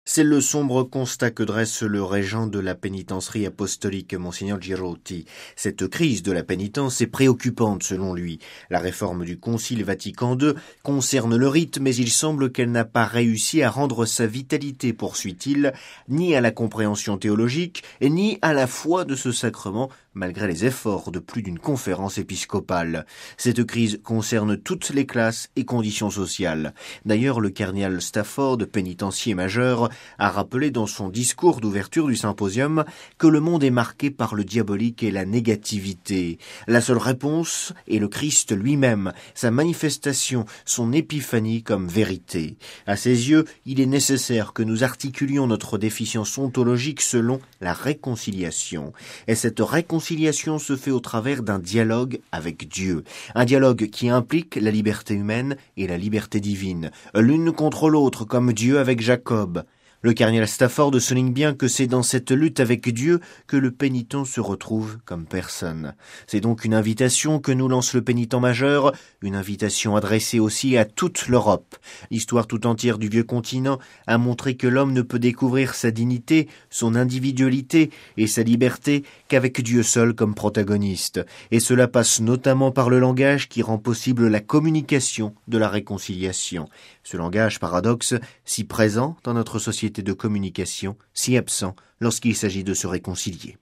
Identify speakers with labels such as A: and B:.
A: C'est le sombre constat que dresse le régent de la pénitencerie apostolique, Monseigneur Girotti. Cette crise de la pénitence est préoccupante selon lui. La réforme du Concile Vatican II concerne le rite, mais il semble qu'elle n'a pas réussi à rendre sa vitalité, poursuit-il, ni à la compréhension théologique, ni à la foi de ce sacrement, malgré les efforts de plus d'une conférence épiscopale. Cette crise concerne toutes les classes et conditions sociales. D'ailleurs, le cardinal Stafford, pénitencier majeur, a rappelé dans son discours d'ouverture du symposium que le monde est marqué par le diabolique et la négativité. La seule réponse est le Christ lui-même, sa manifestation, son épiphanie comme vérité. À ses yeux, il est nécessaire que nous articulions notre déficience ontologique selon la réconciliation. Et cette réconciliation se fait au travers d'un dialogue avec Dieu. Un dialogue qui implique la liberté humaine et la liberté divine, l'une contre l'autre comme Dieu avec Jacob. Le cardinal Stafford souligne bien que c'est dans cette lutte avec Dieu que le pénitent se retrouve comme personne. C'est donc une invitation que nous lance le pénitent majeur, une invitation adressée aussi à toute l'Europe. L'histoire tout entière du vieux continent a montré que l'homme ne peut découvrir sa dignité, son individualité et sa liberté qu'avec Dieu seul comme protagoniste. Et cela passe notamment par le langage qui rend possible la communication de la réconciliation. Ce langage, paradoxe, si présent dans notre société de communication, si absent lorsqu'il s'agit de se réconcilier.